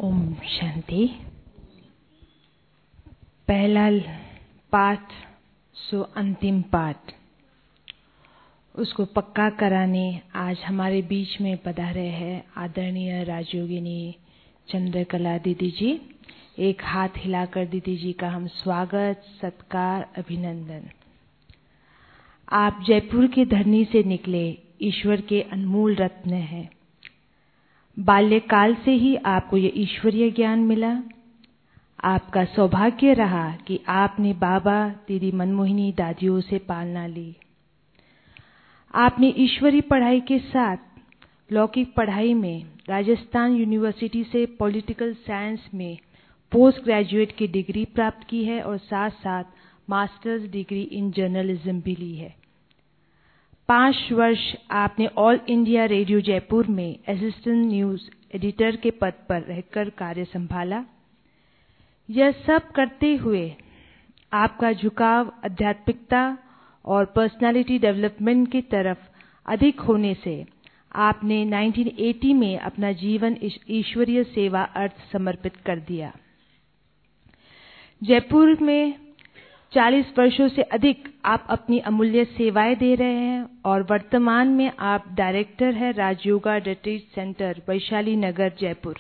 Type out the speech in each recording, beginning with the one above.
ओम शांति। पहला पाठ सो अंतिम पाठ, उसको पक्का कराने आज हमारे बीच में पधारे हैं आदरणीय राजयोगिनी चंद्रकला दीदी जी। एक हाथ हिलाकर दीदी जी का हम स्वागत, सत्कार, अभिनंदन। आप जयपुर की धरनी से निकले ईश्वर के अनमोल रत्न हैं। बाल्यकाल से ही आपको ये ईश्वरीय ज्ञान मिला। आपका सौभाग्य रहा कि आपने बाबा दीदी मनमोहिनी दादियों से पालना ली। आपने ईश्वरीय पढ़ाई के साथ लौकिक पढ़ाई में राजस्थान यूनिवर्सिटी से पॉलिटिकल साइंस में पोस्ट ग्रेजुएट की डिग्री प्राप्त की है और साथ साथ मास्टर्स डिग्री इन जर्नलिज्म भी ली है। 5 वर्ष आपने ऑल इंडिया रेडियो जयपुर में असिस्टेंट न्यूज एडिटर के पद पर रहकर कार्य संभाला। यह सब करते हुए आपका झुकाव आध्यात्मिकता और पर्सनालिटी डेवलपमेंट की तरफ अधिक होने से आपने 1980 में अपना जीवन ईश्वरीय सेवा अर्थ समर्पित कर दिया। जयपुर में 40 वर्षों से अधिक आप अपनी अमूल्य सेवाएं दे रहे हैं और वर्तमान में आप डायरेक्टर हैं राजयोगा रिट्रीट सेंटर वैशाली नगर जयपुर।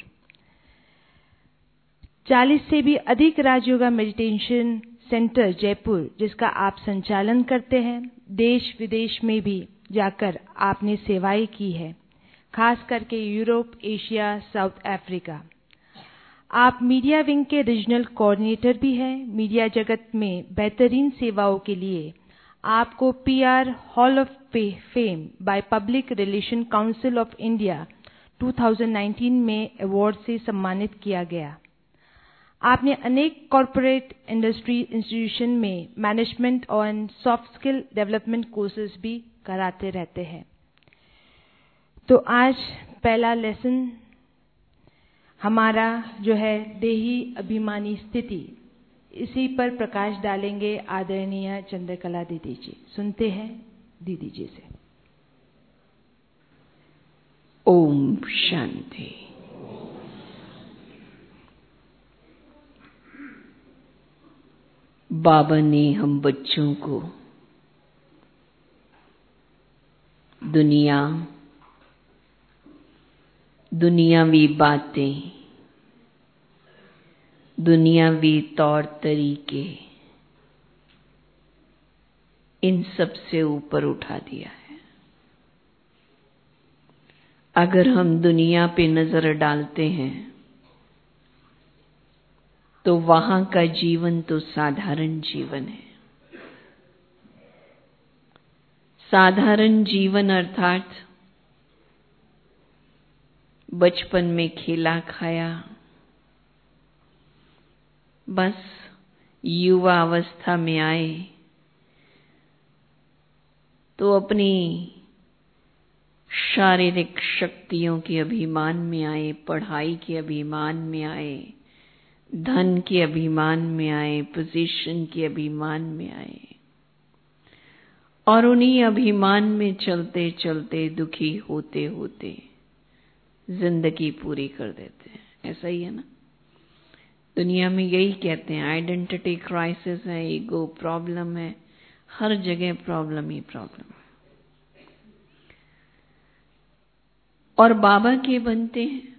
40 से भी अधिक राजयोगा मेडिटेशन सेंटर जयपुर जिसका आप संचालन करते हैं। देश विदेश में भी जाकर आपने सेवाएं की है, खास करके यूरोप, एशिया, साउथ अफ्रीका। आप मीडिया विंग के रीजनल कोऑर्डिनेटर भी हैं। मीडिया जगत में बेहतरीन सेवाओं के लिए आपको PR hall of fame by public relation council of India 2019 में अवार्ड से सम्मानित किया गया। आपने अनेक कॉरपोरेट इंडस्ट्री इंस्टीट्यूशन में मैनेजमेंट और सॉफ्ट स्किल डेवलपमेंट कोर्सेज भी कराते रहते हैं। तो आज पहला लेसन हमारा जो है देही अभिमानी स्थिति, इसी पर प्रकाश डालेंगे आदरणीय चंद्रकला दीदी जी। सुनते हैं दीदी जी से। ओम शांति। बाबा ने हम बच्चों को दुनियावी बातें, दुनियावी तौर तरीके, इन सब से ऊपर उठा दिया है। अगर हम दुनिया पे नजर डालते हैं तो वहां का जीवन तो साधारण जीवन है। साधारण जीवन अर्थात बचपन में खेला खाया, बस युवा अवस्था में आए तो अपनी शारीरिक शक्तियों के अभिमान में आए, पढ़ाई के अभिमान में आए, धन के अभिमान में आए, पोजीशन के अभिमान में आए और उन्हीं अभिमान में चलते चलते दुखी होते होते जिंदगी पूरी कर देते हैं। ऐसा ही है ना, दुनिया में यही कहते हैं, आइडेंटिटी क्राइसिस है, ईगो प्रॉब्लम है, हर जगह प्रॉब्लम ही प्रॉब्लम है। और बाबा के बनते हैं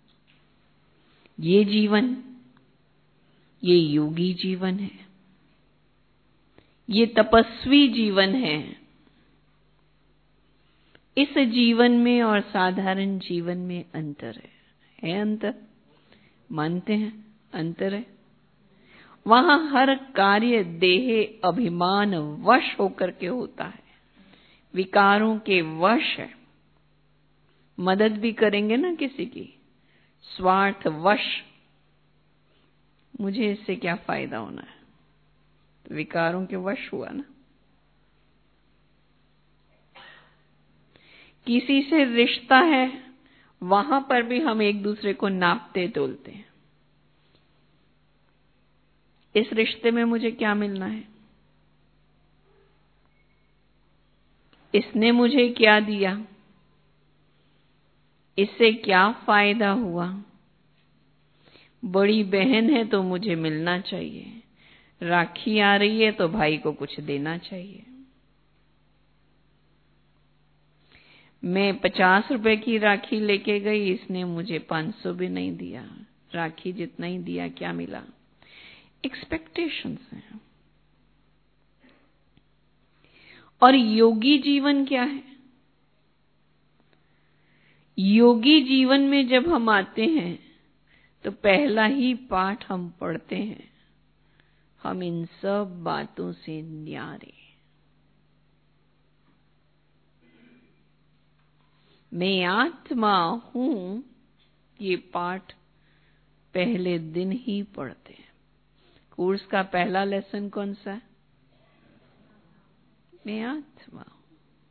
ये जीवन, ये योगी जीवन है, ये तपस्वी जीवन है। इस जीवन में और साधारण जीवन में अंतर है अंतर? मानते हैं अंतर है। वहां हर कार्य देह अभिमान वश होकर के होता है, विकारों के वश है। मदद भी करेंगे ना किसी की, स्वार्थ वश, मुझे इससे क्या फायदा होना है, तो विकारों के वश हुआ ना। किसी से रिश्ता है, वहां पर भी हम एक दूसरे को नापते तोलते हैं। इस रिश्ते में मुझे क्या मिलना है, इसने मुझे क्या दिया, इससे क्या फायदा हुआ, बड़ी बहन है तो मुझे मिलना चाहिए, राखी आ रही है तो भाई को कुछ देना चाहिए। मैं 50 रुपए की राखी लेके गई, इसने मुझे 500 भी नहीं दिया, राखी जितना ही दिया, क्या मिला? एक्सपेक्टेशंस हैं। और योगी जीवन क्या है? योगी जीवन में जब हम आते हैं तो पहला ही पाठ हम पढ़ते हैं, हम इन सब बातों से न्यारे। मैं आत्मा हूं, ये पाठ पहले दिन ही पढ़ते हैं। कोर्स का पहला लेसन कौन सा है? मैं आत्मा हूं।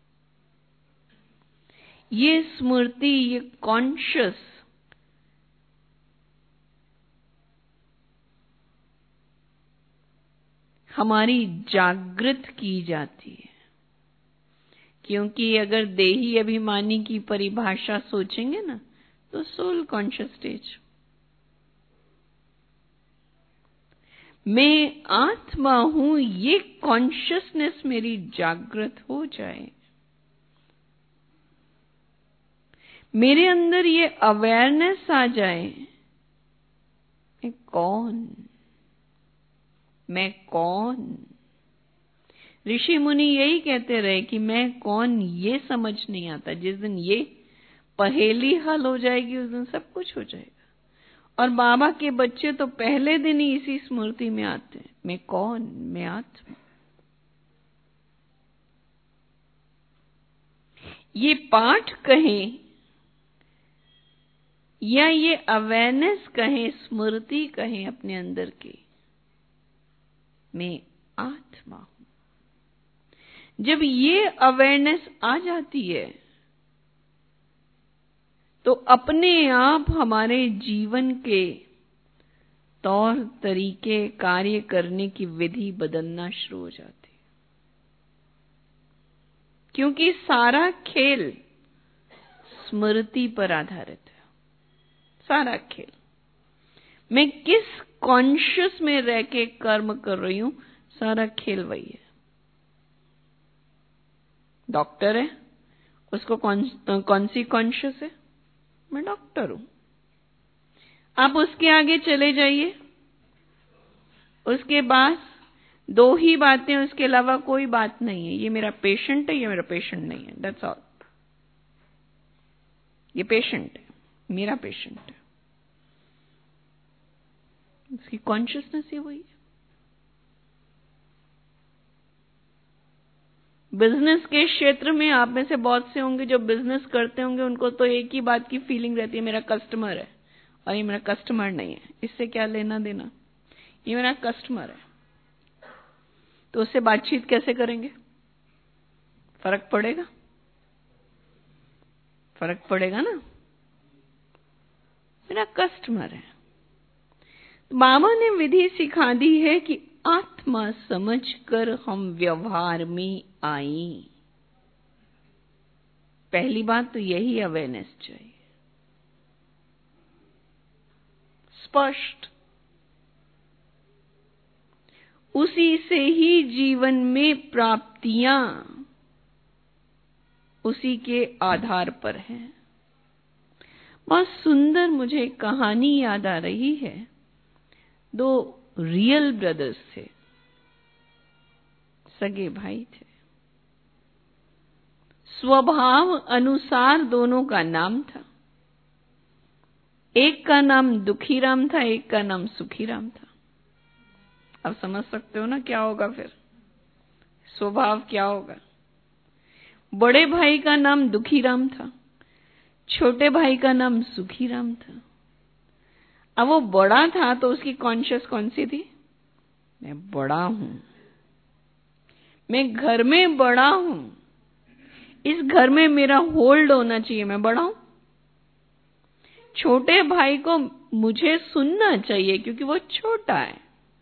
ये स्मृति, ये कॉन्शियस हमारी जागृत की जाती है, क्योंकि अगर देही अभिमानी की परिभाषा सोचेंगे ना तो सोल कॉन्शियस स्टेज। मैं आत्मा हूं, ये कॉन्शियसनेस मेरी जागृत हो जाए, मेरे अंदर ये अवेयरनेस आ जाए, मैं कौन। ऋषि मुनि यही कहते रहे कि मैं कौन ये समझ नहीं आता। जिस दिन ये पहेली हल हो जाएगी उस दिन सब कुछ हो जाएगा। और बाबा के बच्चे तो पहले दिन ही इसी स्मृति में आते हैं, मैं कौन, मैं आत्मा। ये पाठ कहें या ये अवेयरनेस कहें, स्मृति कहें अपने अंदर की, मैं आत्मा हूं। जब ये अवेयरनेस आ जाती है तो अपने आप हमारे जीवन के तौर तरीके, कार्य करने की विधि बदलना शुरू हो जाती है। क्योंकि सारा खेल स्मृति पर आधारित है। सारा खेल, मैं किस कॉन्शियस में रह के कर्म कर रही हूं, सारा खेल वही है। डॉक्टर है, उसको कौन सी कॉन्शियस है? मैं डॉक्टर हूं। आप उसके आगे चले जाइए, उसके पास दो ही बातें, उसके अलावा कोई बात नहीं है। ये मेरा पेशेंट है, ये मेरा पेशेंट नहीं है, दैट्स ऑल। ये पेशेंट है, मेरा पेशेंट है। उसकी कॉन्शियसनेस ही वही है। बिजनेस के क्षेत्र में आप में से बहुत से होंगे जो बिजनेस करते होंगे, उनको तो एक ही बात की फीलिंग रहती है, मेरा कस्टमर है और ये मेरा कस्टमर नहीं है, इससे क्या लेना देना, ये मेरा कस्टमर है। तो उससे बातचीत कैसे करेंगे? फर्क पड़ेगा? फर्क पड़ेगा ना। मेरा कस्टमर है। बाबा ने विधि सिखा दी है कि आत्मा समझकर हम व्यवहार में आए। पहली बात तो यही अवेयरनेस चाहिए, स्पष्ट। उसी से ही जीवन में प्राप्तियां उसी के आधार पर हैं। बहुत सुंदर मुझे कहानी याद आ रही है। दो रियल ब्रदर्स थे, सगे भाई थे। स्वभाव अनुसार दोनों का नाम था। एक का नाम दुखीराम था, एक का नाम सुखीराम था। अब समझ सकते हो ना क्या होगा फिर, स्वभाव क्या होगा। बड़े भाई का नाम दुखीराम था, छोटे भाई का नाम सुखीराम था। अब वो बड़ा था तो उसकी कॉन्शियस कौन सी थी? मैं बड़ा हूं, मैं घर में बड़ा हूं, इस घर में मेरा होल्ड होना चाहिए, मैं बड़ा हूं। छोटे भाई को मुझे सुनना चाहिए क्योंकि वो छोटा है,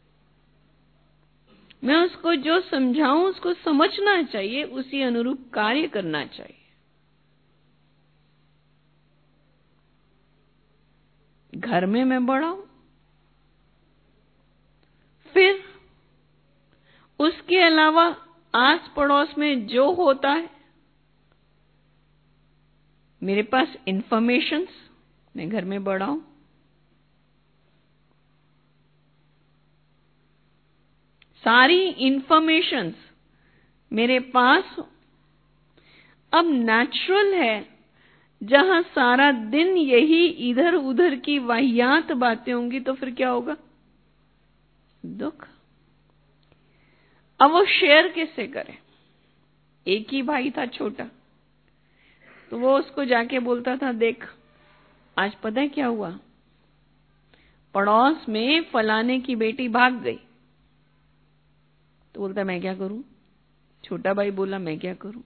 मैं उसको जो समझाऊं उसको समझना चाहिए, उसी अनुरूप कार्य करना चाहिए। घर में मैं बड़ा हूं, उसके अलावा आस पड़ोस में जो होता है, मेरे पास इंफॉर्मेशंस, मैं घर में बड़ा हूं, सारी इंफॉर्मेशंस मेरे पास। अब नेचुरल है, जहां सारा दिन यही इधर उधर की वाहियात बातें होंगी तो फिर क्या होगा? दुख। अब वो शेयर कैसे करे? एक ही भाई था छोटा, तो वो उसको जाके बोलता था, देख आज पता है क्या हुआ, पड़ोस में फलाने की बेटी भाग गई। तो बोलता मैं क्या करूं? छोटा भाई बोला मैं क्या करूं?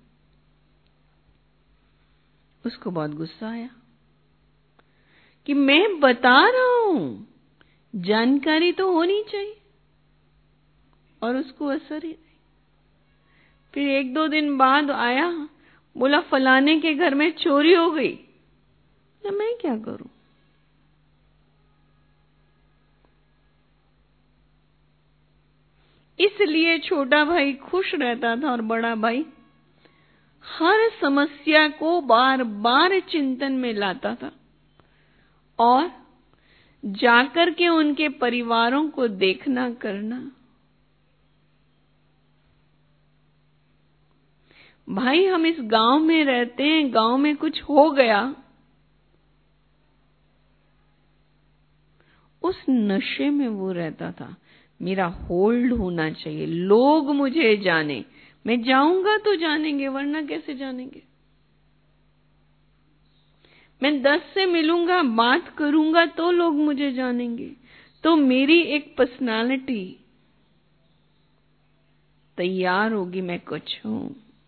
उसको बहुत गुस्सा आया कि मैं बता रहा हूं, जानकारी तो होनी चाहिए, और उसको असर ही नहीं। फिर 1-2 दिन बाद आया, बोला फलाने के घर में चोरी हो गई। तो मैं क्या करूं? इसलिए छोटा भाई खुश रहता था और बड़ा भाई हर समस्या को बार बार चिंतन में लाता था और जाकर के उनके परिवारों को देखना करना। भाई हम इस गांव में रहते हैं, गांव में कुछ हो गया, उस नशे में वो रहता था, मेरा होल्ड होना चाहिए, लोग मुझे जाने, मैं जाऊंगा तो जानेंगे वरना कैसे जानेंगे। मैं 10 से मिलूंगा, बात करूंगा तो लोग मुझे जानेंगे, तो मेरी एक पर्सनालिटी तैयार होगी, मैं कुछ हूं।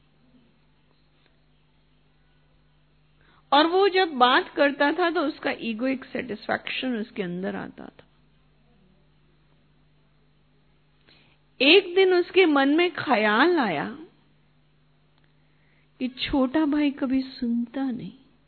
और वो जब बात करता था तो उसका ईगोइक सेटिस्फैक्शन उसके अंदर आता था। एक दिन उसके मन में ख्याल आया कि छोटा भाई कभी सुनता नहीं,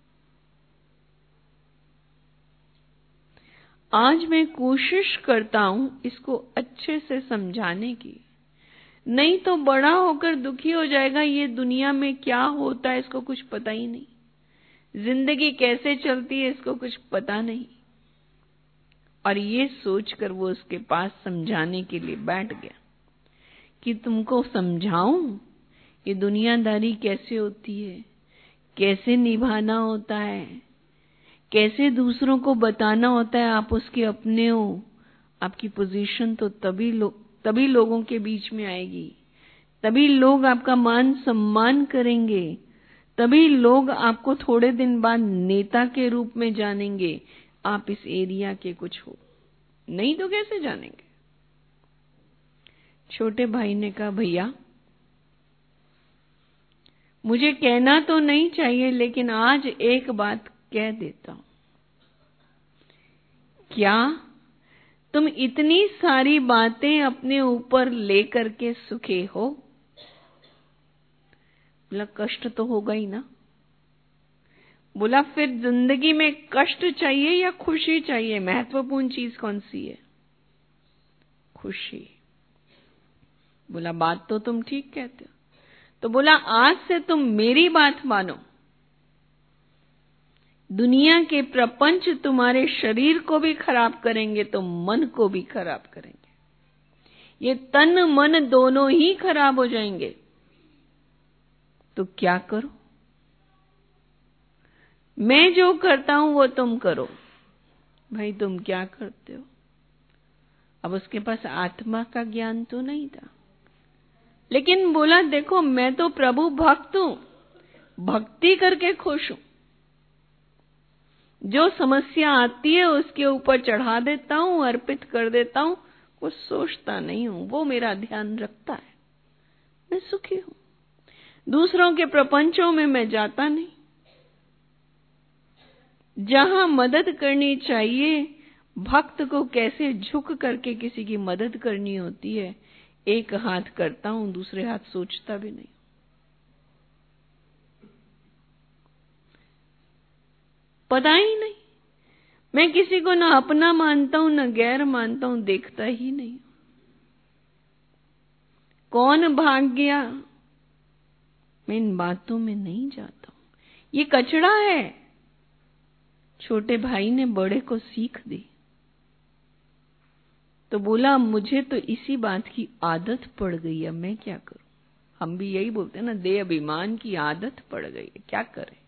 आज मैं कोशिश करता हूं इसको अच्छे से समझाने की, नहीं तो बड़ा होकर दुखी हो जाएगा। ये दुनिया में क्या होता है इसको कुछ पता ही नहीं, जिंदगी कैसे चलती है इसको कुछ पता नहीं। और ये सोचकर वो उसके पास समझाने के लिए बैठ गया कि तुमको समझाऊं ये दुनियादारी कैसे होती है, कैसे निभाना होता है, कैसे दूसरों को बताना होता है आप उसके अपने हो। आपकी पोजीशन तो तभी लोगों के बीच में आएगी, तभी लोग आपका मान सम्मान करेंगे, तभी लोग आपको थोड़े दिन बाद नेता के रूप में जानेंगे, आप इस एरिया के कुछ हो, नहीं तो कैसे जानेंगे। छोटे भाई ने कहा भैया मुझे कहना तो नहीं चाहिए, लेकिन आज एक बात कह देता हूं, क्या तुम इतनी सारी बातें अपने ऊपर लेकर के सुखे हो? बोला कष्ट तो होगा ही ना। बोला फिर जिंदगी में कष्ट चाहिए या खुशी चाहिए? महत्वपूर्ण चीज कौन सी है? खुशी। बोला बात तो तुम ठीक कहते हो। तो बोला आज से तुम मेरी बात मानो, दुनिया के प्रपंच तुम्हारे शरीर को भी खराब करेंगे तो मन को भी खराब करेंगे, ये तन मन दोनों ही खराब हो जाएंगे। तो क्या करो? मैं जो करता हूं वो तुम करो। भाई तुम क्या करते हो? अब उसके पास आत्मा का ज्ञान तो नहीं था, लेकिन बोला देखो मैं तो प्रभु भक्त हूं, भक्ति करके खुश हूं, जो समस्या आती है उसके ऊपर चढ़ा देता हूं, अर्पित कर देता हूं, कुछ सोचता नहीं हूं, वो मेरा ध्यान रखता है, मैं सुखी हूं। दूसरों के प्रपंचों में मैं जाता नहीं। जहां मदद करनी चाहिए, भक्त को कैसे झुक करके किसी की मदद करनी होती है, एक हाथ करता हूं, दूसरे हाथ सोचता भी नहीं। पता ही नहीं, मैं किसी को ना अपना मानता हूं ना गैर मानता हूं, देखता ही नहीं। कौन भाग गया, मैं इन बातों में नहीं जाता हूं। ये कचड़ा है। छोटे भाई ने बड़े को सीख दी तो बोला मुझे तो इसी बात की आदत पड़ गई है, मैं क्या करूं। हम भी यही बोलते हैं ना, देह अभिमान की आदत पड़ गई है, क्या करें।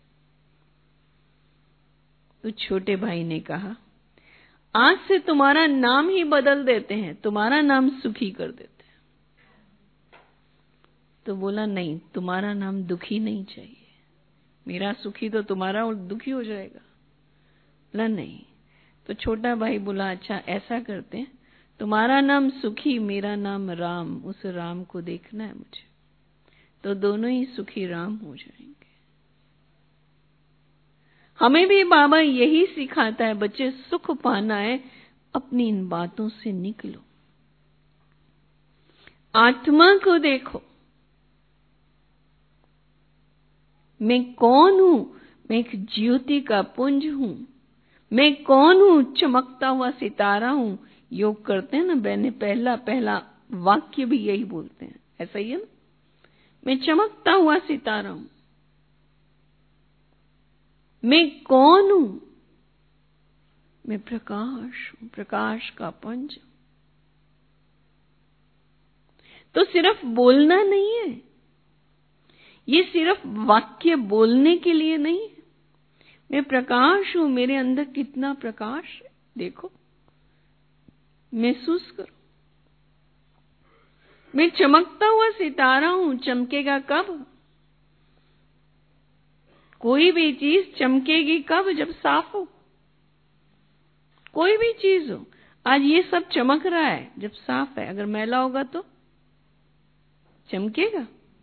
तो छोटे भाई ने कहा आज से तुम्हारा नाम ही बदल देते हैं, तुम्हारा नाम सुखी कर देते हैं। तो बोला नहीं, तुम्हारा नाम दुखी नहीं चाहिए, मेरा सुखी तो तुम्हारा और दुखी हो जाएगा। बोला नहीं। तो छोटा भाई बोला अच्छा ऐसा करते हैं, तुम्हारा नाम सुखी, मेरा नाम राम, उस राम को देखना है मुझे, तो दोनों ही सुखी राम हो जाएंगे। हमें भी बाबा यही सिखाता है, बच्चे सुख पाना है, अपनी इन बातों से निकलो, आत्मा को देखो। मैं कौन हूं? मैं एक ज्योति का पुंज हूं। मैं कौन हूं? चमकता हुआ सितारा हूं। योग करते हैं ना, मैंने पहला वाक्य भी यही बोलते हैं, ऐसा ही है ना, मैं चमकता हुआ सितारा हूं। मैं कौन हूं? मैं प्रकाश हूं, प्रकाश का पुंज। तो सिर्फ बोलना नहीं है, ये सिर्फ वाक्य बोलने के लिए नहीं है। मैं प्रकाश हूं, मेरे अंदर कितना प्रकाश है देखो, महसूस करो। मैं चमकता हुआ सितारा हूं, चमकेगा कब? कोई भी चीज चमकेगी कब? जब साफ हो। कोई भी चीज हो, आज ये सब चमक रहा है जब साफ है, अगर मैला होगा तो चमकेगा।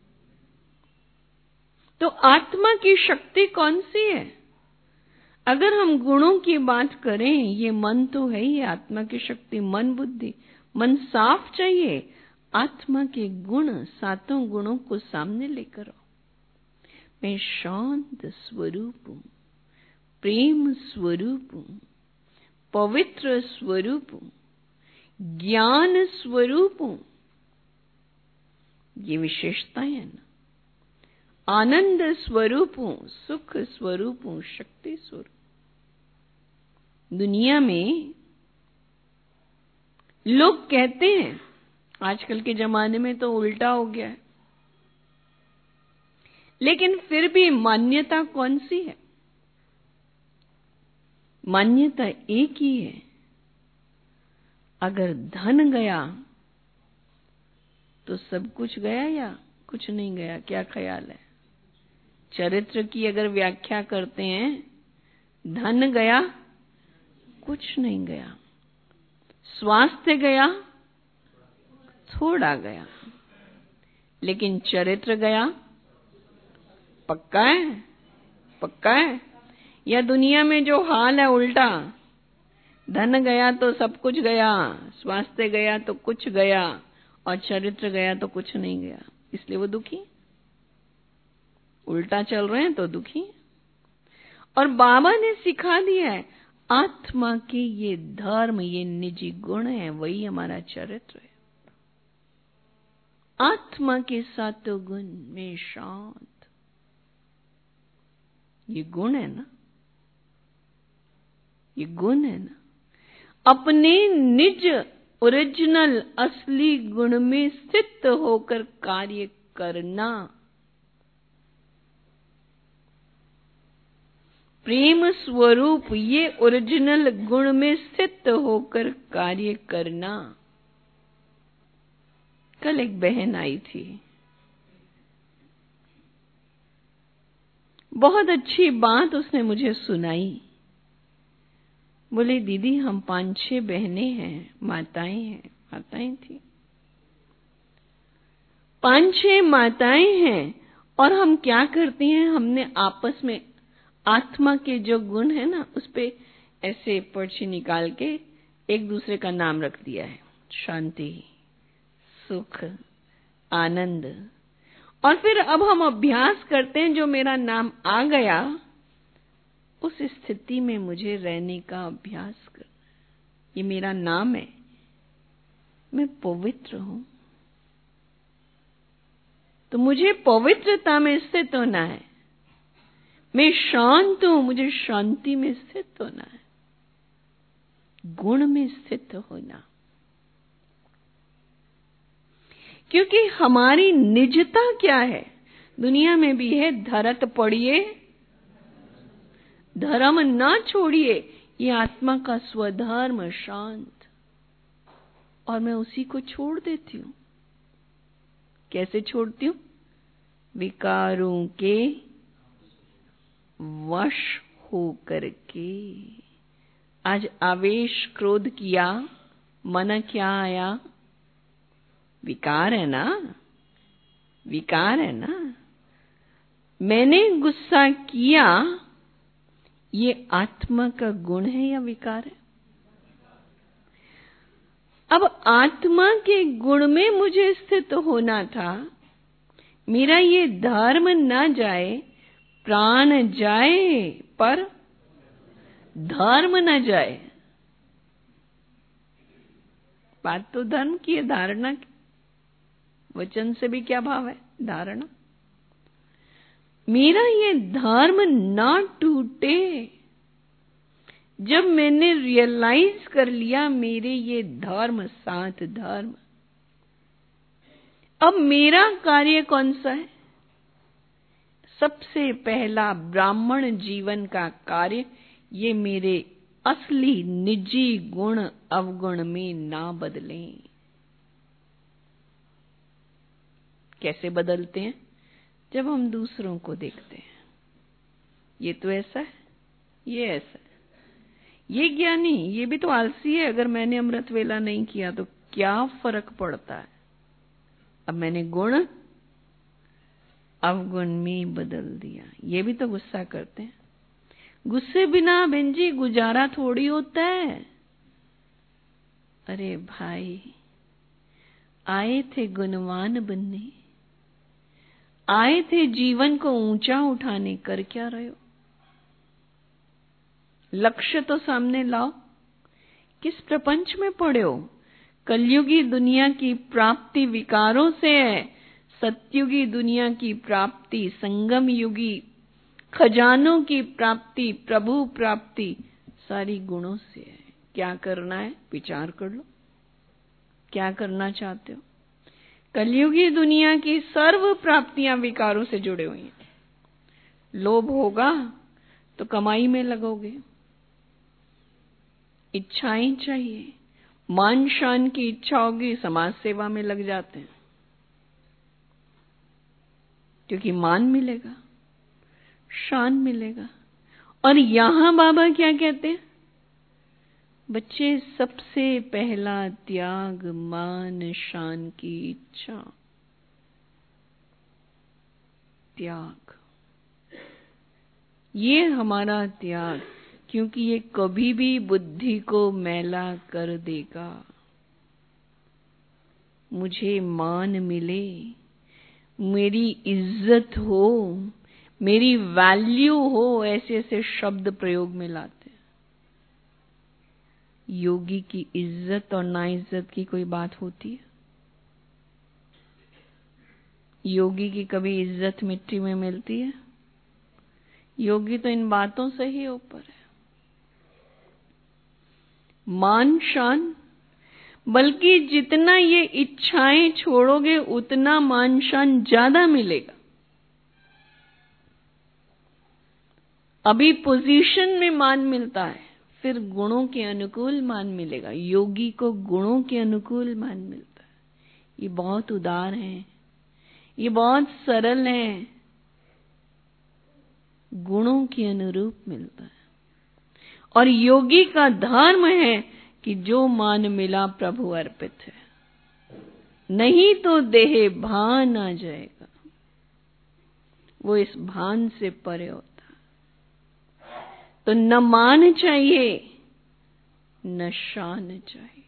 तो आत्मा की शक्ति कौन सी है? अगर हम गुणों की बात करें, ये मन तो है ही आत्मा की शक्ति, मन बुद्धि। मन साफ चाहिए, आत्मा के गुण, सातों गुणों को सामने लेकर आओ। मैं शांत स्वरूप हूं, प्रेम स्वरूप हूं, पवित्र स्वरूप हूं, ज्ञान स्वरूप हूं। ये विशेषताएं है ना। आनंद स्वरूप हूं, सुख स्वरूप हूं, शक्ति स्वरूप। दुनिया में लोग कहते हैं, आजकल के जमाने में तो उल्टा हो गया है, लेकिन फिर भी मान्यता कौन सी है? मान्यता एक ही है। अगर धन गया तो सब कुछ गया या कुछ नहीं गया? क्या ख्याल है? चरित्र की अगर व्याख्या करते हैं, धन गया, कुछ नहीं गया। स्वास्थ्य गया, थोड़ा गया, लेकिन चरित्र गया, पक्का है? पक्का है? या दुनिया में जो हाल है उल्टा, धन गया तो सब कुछ गया, स्वास्थ्य गया तो कुछ गया, और चरित्र गया तो कुछ नहीं गया, इसलिए वो दुखी। उल्टा चल रहे हैं तो दुखी। और बाबा ने सिखा दिया है, आत्मा के ये धर्म, ये निजी गुण है, वही हमारा चरित्र है। आत्मा के सातों गुण में शांत, ये गुण है ना, ये गुण है ना। अपने निज ओरिजिनल असली गुण में स्थित होकर कार्य करना। प्रेम स्वरूप, ये ओरिजिनल गुण में स्थित होकर कार्य करना। कल एक बहन आई थी, बहुत अच्छी बात उसने मुझे सुनाई। बोले दीदी हम 5-6 बहनें हैं, माताएं थी, 5-6 माताएं हैं, और हम क्या करती हैं, हमने आपस में आत्मा के जो गुण है ना, उस पे ऐसे पर्ची निकाल के एक दूसरे का नाम रख दिया है, शांति, सुख, आनंद। और फिर अब हम अभ्यास करते हैं, जो मेरा नाम आ गया उस स्थिति में मुझे रहने का अभ्यास करना। ये मेरा नाम है, मैं पवित्र हूं, तो मुझे पवित्रता में स्थित होना है। मैं शांत हूं, मुझे शांति में स्थित होना है, गुण में स्थित होना। क्योंकि हमारी निजता क्या है? दुनिया में भी है, धरत पड़िए धर्म ना छोड़िए, ये आत्मा का स्वधर्म शांत। और मैं उसी को छोड़ देती हूं। कैसे छोड़ती हूं? विकारों के वश होकर के। आज आवेश क्रोध किया, मन क्या आया? विकार है ना, विकार है ना। मैंने गुस्सा किया, ये आत्मा का गुण है या विकार है? अब आत्मा के गुण में मुझे स्थित होना था। मेरा ये धर्म न जाए, प्राण जाए पर धर्म न जाए। बात तो धर्म की है, धारणा की। वचन से भी क्या भाव है? धारणा। मेरा ये धर्म ना टूटे। जब मैंने रियलाइज कर लिया मेरे ये धर्म सात धर्म, अब मेरा कार्य कौन सा है? सबसे पहला ब्राह्मण जीवन का कार्य, ये मेरे असली निजी गुण अवगुण में ना बदलें। कैसे बदलते हैं? जब हम दूसरों को देखते हैं, ये तो ऐसा है, ये ऐसा है, ये ज्ञानी, ये भी तो आलसी है। अगर मैंने अमृत वेला नहीं किया तो क्या फर्क पड़ता है? अब मैंने गुण अवगुण में बदल दिया। ये भी तो गुस्सा करते हैं। गुस्से बिना बहन जी गुजारा थोड़ी होता है। अरे भाई, आए थे गुणवान बनने, आए थे जीवन को ऊंचा उठाने, कर क्या रहे हो? लक्ष्य तो सामने लाओ। किस प्रपंच में पड़े हो? कलयुगी दुनिया की प्राप्ति विकारों से है, सत्युगी दुनिया की प्राप्ति, संगम युगी खजानों की प्राप्ति, प्रभु प्राप्ति सारी गुणों से है। क्या करना है? विचार कर लो, क्या करना चाहते हो? कलयुगी दुनिया की सर्व प्राप्तियां विकारों से जुड़े हुई हैं। लोभ होगा तो कमाई में लगोगे, इच्छाएं चाहिए, मान शान की इच्छा होगी, समाज सेवा में लग जाते हैं, क्योंकि मान मिलेगा, शान मिलेगा। और यहां बाबा क्या कहते हैं? बच्चे, सबसे पहला त्याग मान शान की इच्छा। त्याग, ये हमारा त्याग, क्योंकि ये कभी भी बुद्धि को मैला कर देगा। मुझे मान मिले, मेरी इज्जत हो, मेरी वैल्यू हो, ऐसे ऐसे शब्द प्रयोग में लाते हैं। योगी की इज्जत और नाइज्जत की कोई बात होती है? योगी की कभी इज्जत मिट्टी में मिलती है? योगी तो इन बातों से ही ऊपर है। मान शान, बल्कि जितना ये इच्छाएं छोड़ोगे उतना मान शान ज्यादा मिलेगा। अभी पोजीशन में मान मिलता है, फिर गुणों के अनुकूल मान मिलेगा। योगी को गुणों के अनुकूल मान मिलता है। ये बहुत उदार है, ये बहुत सरल है, गुणों के अनुरूप मिलता है। और योगी का धर्म है कि जो मान मिला प्रभु अर्पित है, नहीं तो देह भान आ जाएगा। वो इस भान से परे होता। तो न मान चाहिए न शान चाहिए।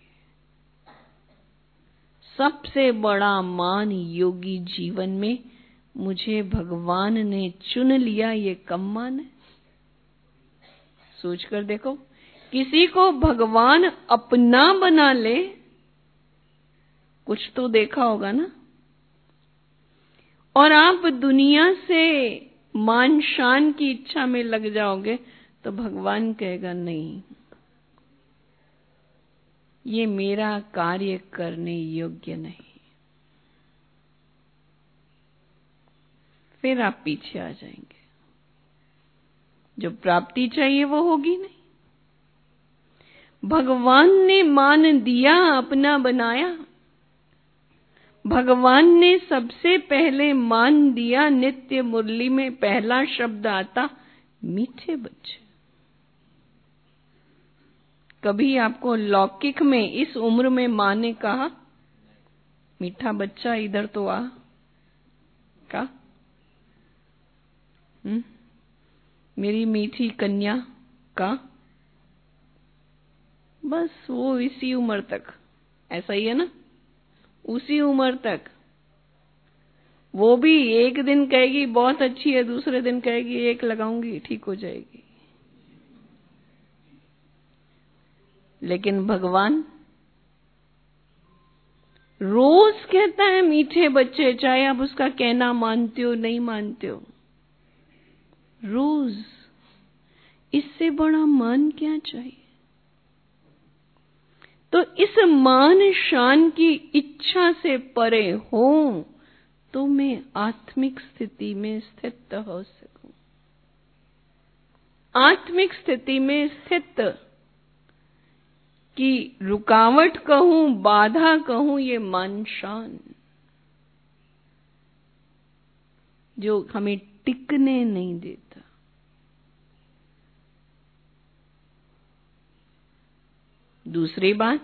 सबसे बड़ा मान योगी जीवन में, मुझे भगवान ने चुन लिया, ये कम मान है? सोच कर देखो, किसी को भगवान अपना बना ले, कुछ तो देखा होगा ना। और आप दुनिया से मान शान की इच्छा में लग जाओगे तो भगवान कहेगा नहीं, ये मेरा कार्य करने योग्य नहीं। फिर आप पीछे आ जाएंगे, जो प्राप्ति चाहिए वो होगी नहीं। भगवान ने मान दिया, अपना बनाया। भगवान ने सबसे पहले मान दिया। नित्य मुरली में पहला शब्द आता मीठे बच्चे। कभी आपको लौकिक में इस उम्र में माँ ने कहा मीठा बच्चा इधर तो आ, का मेरी मीठी कन्या का? बस वो इसी उम्र तक, ऐसा ही है ना, उसी उम्र तक। वो भी एक दिन कहेगी बहुत अच्छी है, दूसरे दिन कहेगी एक लगाऊंगी ठीक हो जाएगी। लेकिन भगवान रोज कहता है मीठे बच्चे, चाहे आप उसका कहना मानते हो नहीं मानते हो, रोज। इससे बड़ा मान क्या चाहिए? तो इस मान शान की इच्छा से परे हो तो मैं आत्मिक स्थिति में स्थित हो सकूं। आत्मिक स्थिति में स्थित की रुकावट कहूं, बाधा कहूं, ये मान शान जो हमें टिकने नहीं देता। दूसरी बात,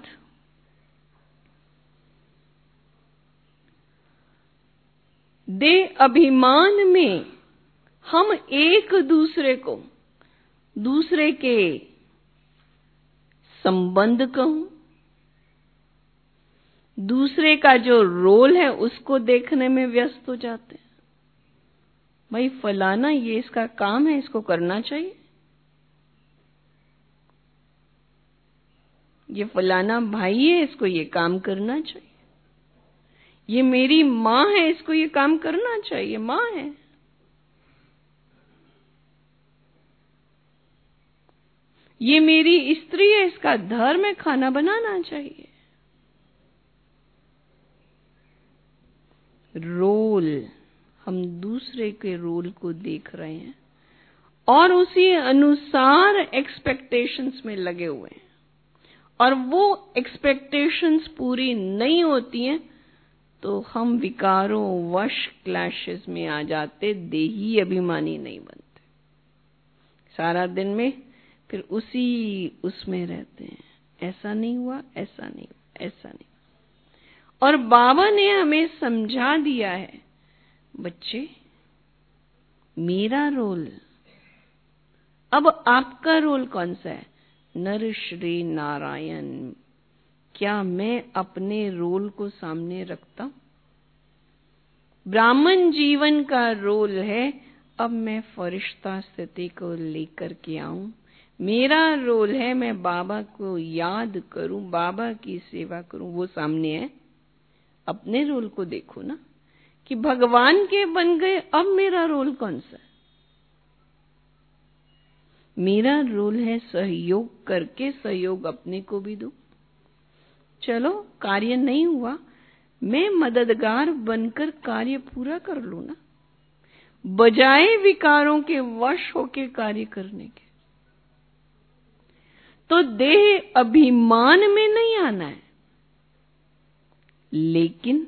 देह अभिमान में हम एक दूसरे को, दूसरे के संबंध कहूं, दूसरे का जो रोल है उसको देखने में व्यस्त हो जाते हैं। भाई फलाना ये इसका काम है, इसको करना चाहिए। ये फलाना भाई है, इसको ये काम करना चाहिए। ये मेरी माँ है, इसको ये काम करना चाहिए, माँ है। ये मेरी स्त्री है, इसका धर्म है, खाना बनाना चाहिए। रोल, हम दूसरे के रोल को देख रहे हैं और उसी अनुसार एक्सपेक्टेशंस में लगे हुए हैं, और वो एक्सपेक्टेशंस पूरी नहीं होती हैं तो हम विकारों वश क्लैशेस में आ जाते, देही अभिमानी नहीं बनते। सारा दिन में फिर उसमें रहते हैं, ऐसा नहीं हुआ, ऐसा नहीं हुआ, ऐसा नहीं। और बाबा ने हमें समझा दिया है, बच्चे मेरा रोल, अब आपका रोल कौन सा है? नर श्री नारायण। क्या मैं अपने रोल को सामने रखता? ब्राह्मण जीवन का रोल है अब मैं फरिश्ता स्थिति को लेकर के आऊं। मेरा रोल है मैं बाबा को याद करूं, बाबा की सेवा करूं। वो सामने है, अपने रोल को देखो ना कि भगवान के बन गए, अब मेरा रोल कौन सा है? मेरा रोल है सहयोग करके सहयोग अपने को भी दूं। चलो कार्य नहीं हुआ, मैं मददगार बनकर कार्य पूरा कर लूं ना, बजाय विकारों के वश होके कार्य करने के। तो देह अभिमान में नहीं आना है, लेकिन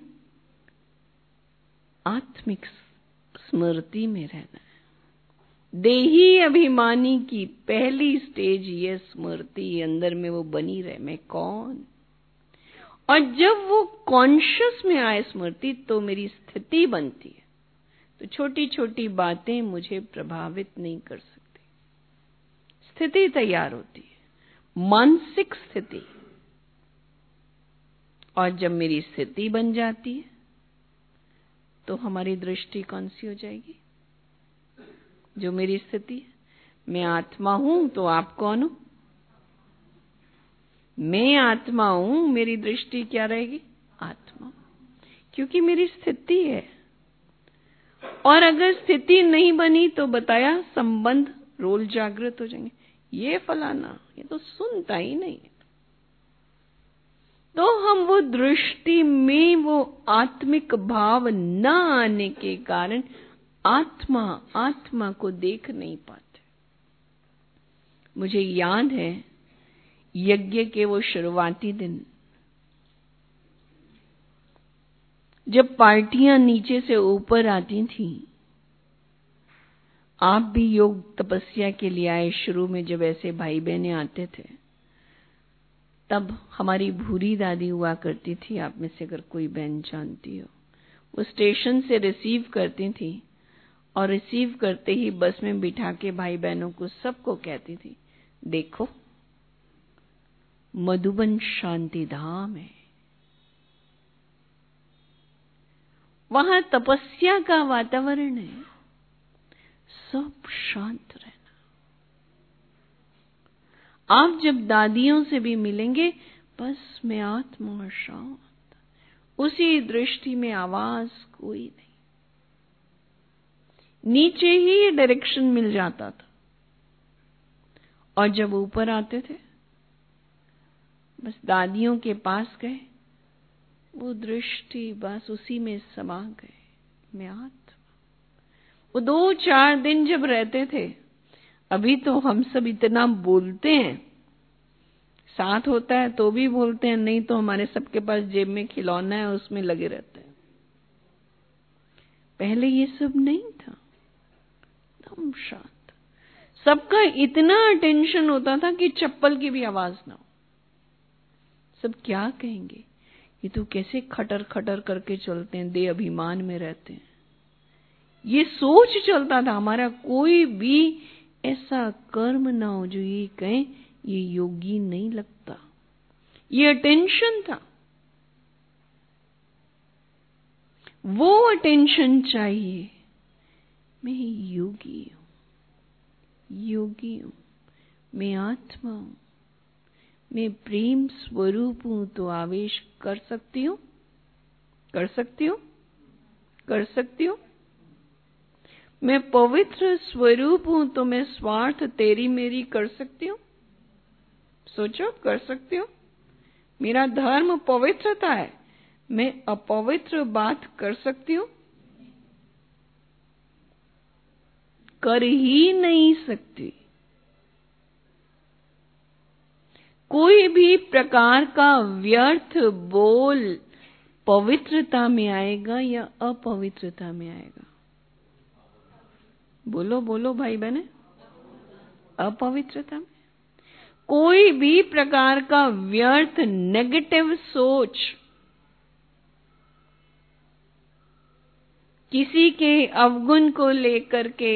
आत्मिक स्मृति में रहना है। देही अभिमानी की पहली स्टेज ये स्मृति अंदर में वो बनी रहे, मैं कौन। और जब वो कॉन्शियस में आए स्मृति, तो मेरी स्थिति बनती है, तो छोटी छोटी बातें मुझे प्रभावित नहीं कर सकती। स्थिति तैयार होती है, मानसिक स्थिति। और जब मेरी स्थिति बन जाती है तो हमारी दृष्टि कौन सी हो जाएगी? जो मेरी स्थिति है, मैं आत्मा हूं तो आप कौन हो? मैं आत्मा हूं, मेरी दृष्टि क्या रहेगी? आत्मा, क्योंकि मेरी स्थिति है। और अगर स्थिति नहीं बनी तो बताया संबंध रोल जागृत हो जाएंगे। ये फलाना, ये तो सुनता ही नहीं। तो हम वो दृष्टि में वो आत्मिक भाव न आने के कारण आत्मा को देख नहीं पाते। मुझे याद है यज्ञ के वो शुरुआती दिन, जब पार्टियां नीचे से ऊपर आती थी। आप भी योग तपस्या के लिए आए शुरू में, जब ऐसे भाई बहने आते थे, तब हमारी भूरी दादी हुआ करती थी, आप में से अगर कोई बहन जानती हो। वो स्टेशन से रिसीव करती थी और रिसीव करते ही बस में बिठा के भाई बहनों को सबको कहती थी, देखो मधुबन शांति धाम है, वहां तपस्या का वातावरण है, सब शांत रहना। आप जब दादियों से भी मिलेंगे, बस मैं आत्मा और शांत, उसी दृष्टि में आवाज कोई नहीं। नीचे ही डायरेक्शन मिल जाता था, और जब ऊपर आते थे बस दादियों के पास गए, वो दृष्टि बस उसी में समा गए, मैं आत्मा। वो 2-4 दिन जब रहते थे, अभी तो हम सब इतना बोलते हैं, साथ होता है तो भी बोलते हैं, नहीं तो हमारे सबके पास जेब में खिलौना है, उसमें लगे रहते हैं। पहले ये सब नहीं था, एकदम शांत। सबका इतना अटेंशन होता था कि चप्पल की भी आवाज ना हो। सब क्या कहेंगे, ये तो कैसे खटर खटर करके चलते हैं, दे अभिमान में रहते हैं। ये सोच चलता था हमारा। कोई भी ऐसा कर्म ना हो जो ये कहे ये योगी नहीं लगता। ये अटेंशन था, वो अटेंशन चाहिए। मैं योगी हूं, योगी हूं, मैं आत्मा हूं, मैं प्रेम स्वरूप हूं, तो आवेश कर सकती हूं, कर सकती हूं, कर सकती हूं। मैं पवित्र स्वरूप हूं, तो मैं स्वार्थ तेरी मेरी कर सकती हूं। सोचो, कर सकती हूं। मेरा धर्म पवित्रता है, मैं अपवित्र बात कर सकती हूं? कर ही नहीं सकती। कोई भी प्रकार का व्यर्थ बोल पवित्रता में आएगा या अपवित्रता में आएगा? बोलो बोलो भाई बहने, अपवित्रता में। कोई भी प्रकार का व्यर्थ नेगेटिव सोच किसी के अवगुण को लेकर के,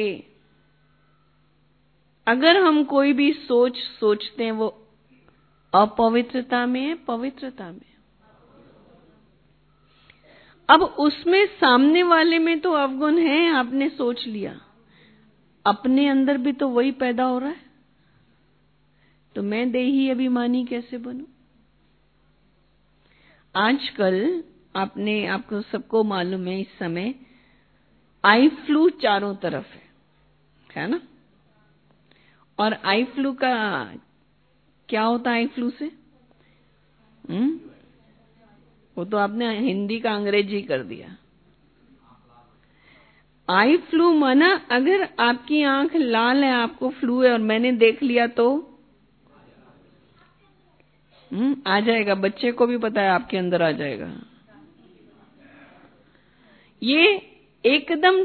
अगर हम कोई भी सोच सोचते हैं, वो अपवित्रता में है, पवित्रता में। अब उसमें सामने वाले में तो अवगुण है, आपने सोच लिया, अपने अंदर भी तो वही पैदा हो रहा है, तो मैं देही अभिमानी कैसे बनूं? आजकल आपको सबको मालूम है, इस समय आई फ्लू चारों तरफ है ना? और आई फ्लू का क्या होता है? आई फ्लू से वो तो आपने हिंदी का अंग्रेजी कर दिया। आई फ्लू माना अगर आपकी आंख लाल है, आपको फ्लू है और मैंने देख लिया तो आ जाएगा। बच्चे को भी पता है आपके अंदर आ जाएगा। ये एकदम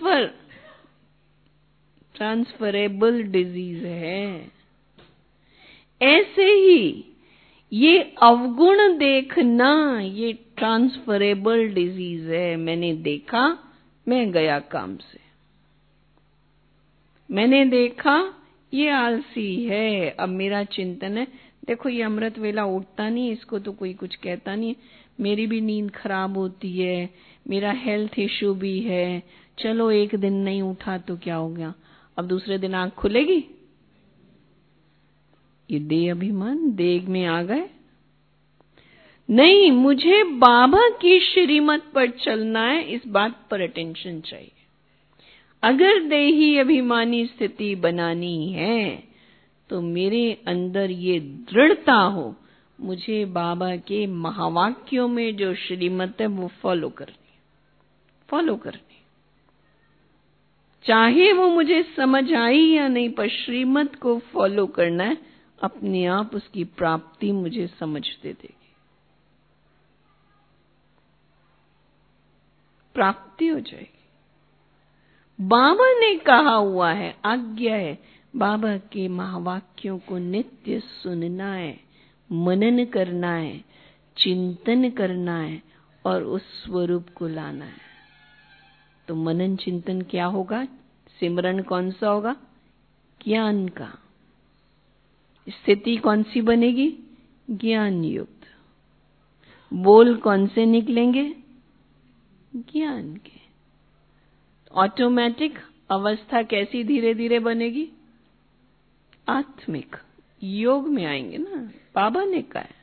ट्रांसफरेबल डिजीज है। ऐसे ही ये अवगुण देखना, ये ट्रांसफरेबल डिजीज है। मैंने देखा, मैं गया काम से। मैंने देखा ये आलसी है, अब मेरा चिंतन है, देखो ये अमृत वेला उठता नहीं, इसको तो कोई कुछ कहता नहीं, मेरी भी नींद खराब होती है, मेरा हेल्थ इश्यू भी है, चलो एक दिन नहीं उठा तो क्या हो गया, अब दूसरे दिन आंख खुलेगी? ये देह अभिमान देह में आ गए। नहीं, मुझे बाबा की श्रीमत पर चलना है, इस बात पर अटेंशन चाहिए। अगर देही अभिमानी स्थिति बनानी है तो मेरे अंदर ये दृढ़ता हो, मुझे बाबा के महावाक्यों में जो श्रीमत है वो फॉलो करनी। चाहे वो मुझे समझ आई या नहीं, पर श्रीमत को फॉलो करना है। अपने आप उसकी प्राप्ति मुझे समझ दे देगी, प्राप्ति हो जाएगी। बाबा ने कहा हुआ है, आज्ञा है, बाबा के महावाक्यों को नित्य सुनना है, मनन करना है, चिंतन करना है और उस स्वरूप को लाना है। तो मनन चिंतन क्या होगा? सिमरन कौन सा होगा? ज्ञान का। स्थिति कौन सी बनेगी? ज्ञान युक्त। बोल कौन से निकलेंगे? ज्ञान के। ऑटोमेटिक अवस्था कैसी धीरे धीरे बनेगी? आत्मिक। योग में आएंगे ना, बाबा ने कहा है।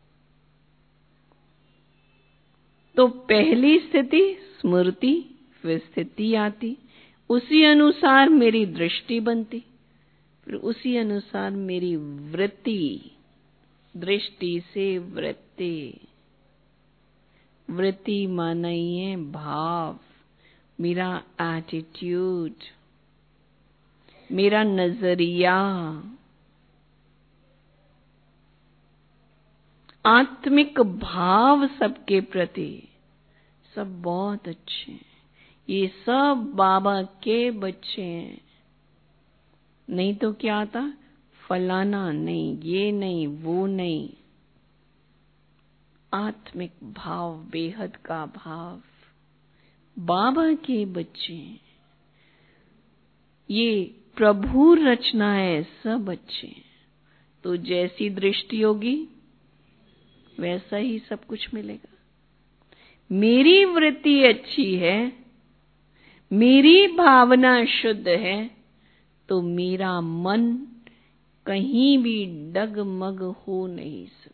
तो पहली स्थिति स्मृति, फिर स्थिति आती, उसी अनुसार मेरी दृष्टि बनती, फिर उसी अनुसार मेरी वृत्ति, दृष्टि से वृत्ति। वृत्ति माना ही है भाव, मेरा एटीट्यूड, मेरा नजरिया। आत्मिक भाव सबके प्रति, सब बहुत अच्छे हैं, ये सब बाबा के बच्चे हैं। नहीं तो क्या आता? फलाना नहीं, ये नहीं, वो नहीं। आत्मिक भाव, बेहद का भाव, बाबा के बच्चे हैं। ये प्रभु रचना है, सब बच्चे। तो जैसी दृष्टि होगी वैसा ही सब कुछ मिलेगा। मेरी वृत्ति अच्छी है, मेरी भावना शुद्ध है, तो मेरा मन कहीं भी डगमग हो नहीं सकता।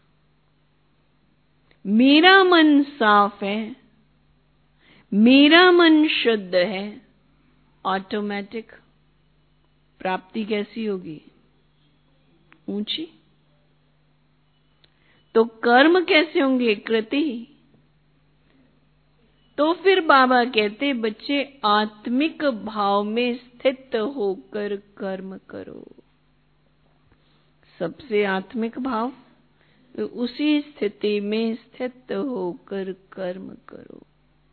मेरा मन साफ है, मेरा मन शुद्ध है, ऑटोमेटिक प्राप्ति कैसी होगी? ऊंची। तो कर्म कैसे होंगे? कृति। तो फिर बाबा कहते, बच्चे आत्मिक भाव में स्थित होकर कर्म करो। सबसे आत्मिक भाव, तो उसी स्थिति में स्थित होकर कर्म करो।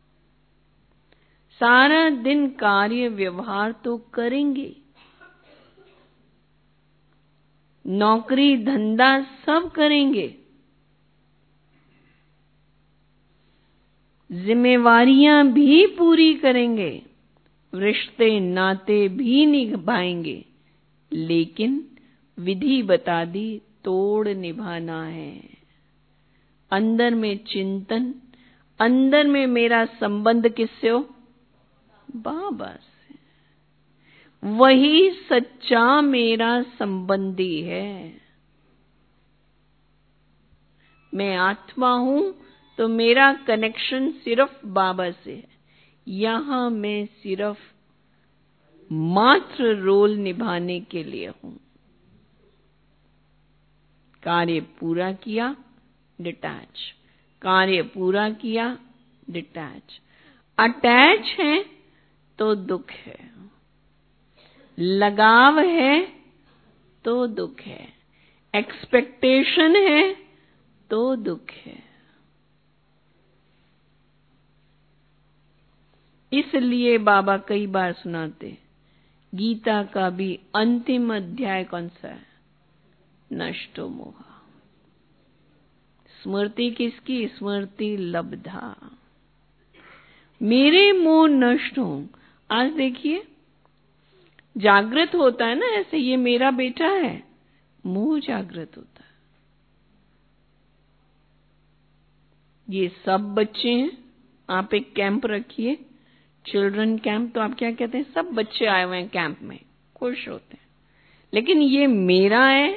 सारा दिन कार्य व्यवहार तो करेंगे, नौकरी धंधा सब करेंगे, जिम्मेवारियां भी पूरी करेंगे, रिश्ते नाते भी निभाएंगे, लेकिन विधि बता दी, तोड़ निभाना है। अंदर में चिंतन, अंदर में मेरा संबंध किससे हो? बाबा से। वही सच्चा मेरा संबंधी है। मैं आत्मा हूं तो मेरा कनेक्शन सिर्फ बाबा से है। यहां मैं सिर्फ मात्र रोल निभाने के लिए हूं। कार्य पूरा किया, डिटैच। कार्य पूरा किया, डिटैच। अटैच है तो दुख है, लगाव है तो दुख है, एक्सपेक्टेशन है तो दुख है। इसलिए बाबा कई बार सुनाते, गीता का भी अंतिम अध्याय कौन सा है? नष्टो मोह। स्मृति किसकी? स्मृति लब्धा। मेरे मोह नष्ट हो। आज देखिए, जागृत होता है ना, ऐसे ये मेरा बेटा है, मोह जागृत होता है। ये सब बच्चे हैं। आप एक कैंप रखिए, चिल्ड्रन कैंप, तो आप क्या कहते हैं? सब बच्चे आए हुए हैं कैंप में, खुश होते हैं। लेकिन ये मेरा है,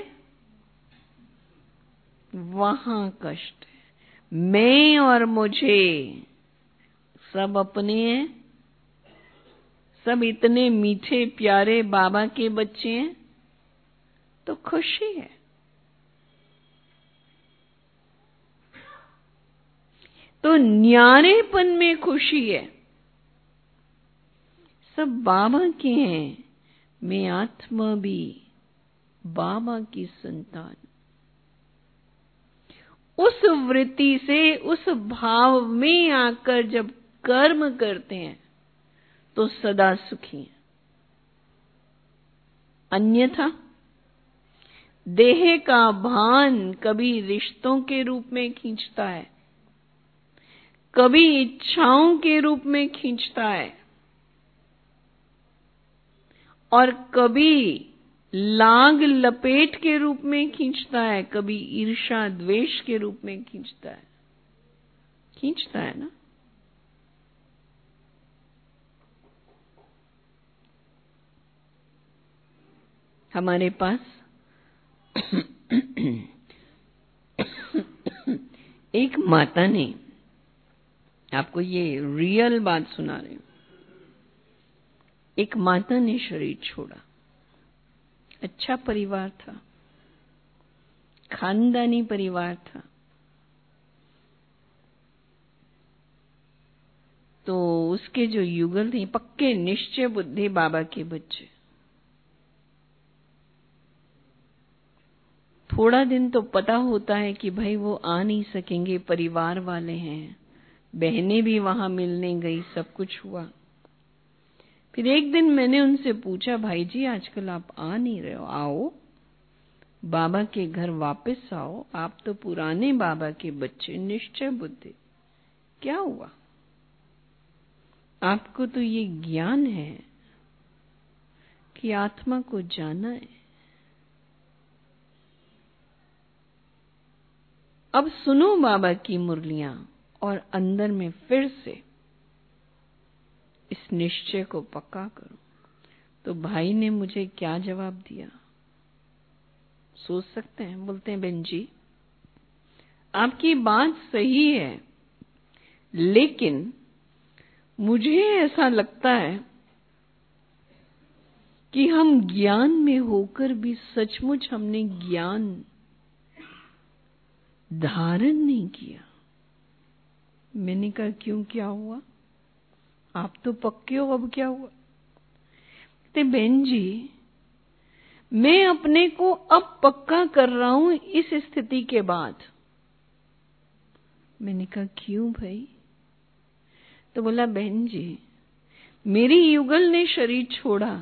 वहां कष्ट है। मैं और मुझे सब अपने हैं, सब इतने मीठे प्यारे बाबा के बच्चे हैं, तो खुशी है। तो न्यारेपन में खुशी है। सब बाबा के हैं, मैं आत्मा भी बाबा की संतान। उस वृत्ति से, उस भाव में आकर जब कर्म करते हैं तो सदा सुखी हैं। अन्यथा देह का भान कभी रिश्तों के रूप में खींचता है, कभी इच्छाओं के रूप में खींचता है, और कभी लाग लपेट के रूप में खींचता है, कभी ईर्ष्या द्वेष के रूप में खींचता है ना। हमारे पास एक माता ने, आपको ये रियल बात सुना रही हूं, एक माता ने शरीर छोड़ा। अच्छा परिवार था, खानदानी परिवार था। तो उसके जो युगल थे, पक्के निश्चय बुद्धि बाबा के बच्चे। थोड़ा दिन तो पता होता है कि भाई वो आ नहीं सकेंगे, परिवार वाले हैं, बहनें भी वहां मिलने गई, सब कुछ हुआ। फिर एक दिन मैंने उनसे पूछा, भाई जी आजकल आप आ नहीं रहे हो, आओ बाबा के घर वापस आओ, आप तो पुराने बाबा के बच्चे, निश्चय बुद्धि, क्या हुआ? आपको तो ये ज्ञान है कि आत्मा को जाना है। अब सुनो बाबा की मुरलियां और अंदर में फिर से इस निश्चय को पक्का करो। तो भाई ने मुझे क्या जवाब दिया, सोच सकते हैं? बोलते हैं, बहन जी आपकी बात सही है, लेकिन मुझे ऐसा लगता है कि हम ज्ञान में होकर भी सचमुच हमने ज्ञान धारण नहीं किया। मैंने कहा क्यों, क्या हुआ? आप तो पक्के हो, अब क्या हुआ? कहते बहन जी मैं अपने को अब पक्का कर रहा हूं इस स्थिति के बाद। मैंने कहा क्यों भाई? तो बोला, बहन जी मेरी युगल ने शरीर छोड़ा,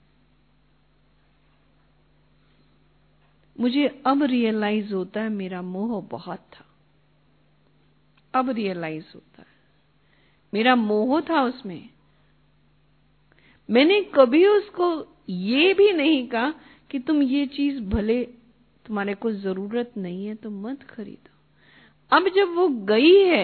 मुझे अब रियलाइज होता है मेरा मोह बहुत था। अब रियलाइज होता है मेरा मोह था उसमें। मैंने कभी उसको ये भी नहीं कहा कि तुम ये चीज भले तुम्हारे को जरूरत नहीं है तो मत खरीदो। अब जब वो गई है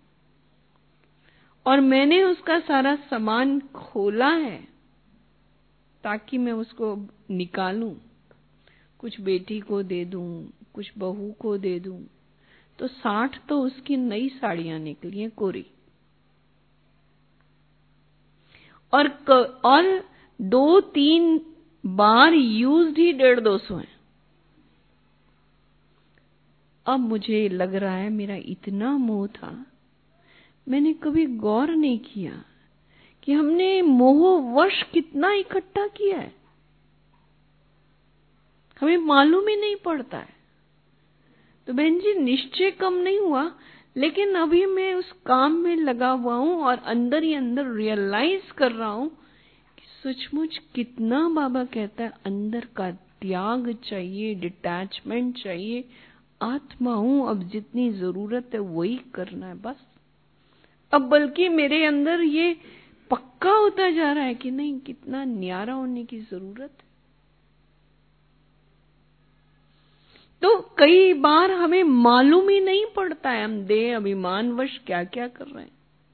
और मैंने उसका सारा सामान खोला है ताकि मैं उसको निकालूं, कुछ बेटी को दे दूं, कुछ बहू को दे दूं, तो 60 तो उसकी नई साड़ियां निकली हैं कोरी, और 2-3 बार यूज्ड ही 150-200 है। अब मुझे लग रहा है मेरा इतना मोह था, मैंने कभी गौर नहीं किया कि हमने मोहवश कितना इकट्ठा किया है, हमें मालूम ही नहीं पड़ता है। तो बहन जी निश्चय कम नहीं हुआ, लेकिन अभी मैं उस काम में लगा हुआ हूं और अंदर ही अंदर रियलाइज कर रहा हूं कि सचमुच कितना बाबा कहता है अंदर का त्याग चाहिए, डिटैचमेंट चाहिए। आत्मा हूं, अब जितनी जरूरत है वही करना है बस। अब बल्कि मेरे अंदर ये पक्का होता जा रहा है कि नहीं, कितना न्यारा होने की जरूरत है। तो कई बार हमें मालूम ही नहीं पड़ता है हम देह अभिमानवश क्या क्या कर रहे हैं।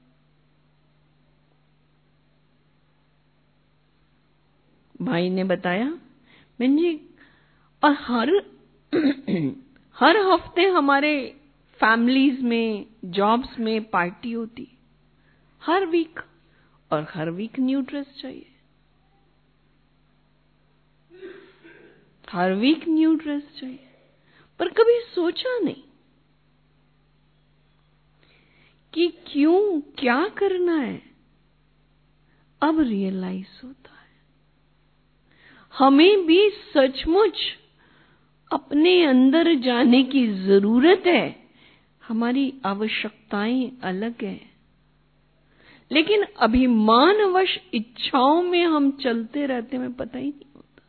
भाई ने बताया, बहन जी, और हर हफ्ते हमारे फैमिलीज में, जॉब्स में पार्टी होती, हर वीक, और हर वीक न्यू ड्रेस चाहिए। हर वीक न्यू ड्रेस चाहिए, पर कभी सोचा नहीं कि क्यों, क्या करना है। अब रियलाइज होता है हमें भी सचमुच अपने अंदर जाने की जरूरत है। हमारी आवश्यकताएं अलग है, लेकिन अभिमानवश इच्छाओं में हम चलते रहते, हमें पता ही नहीं होता।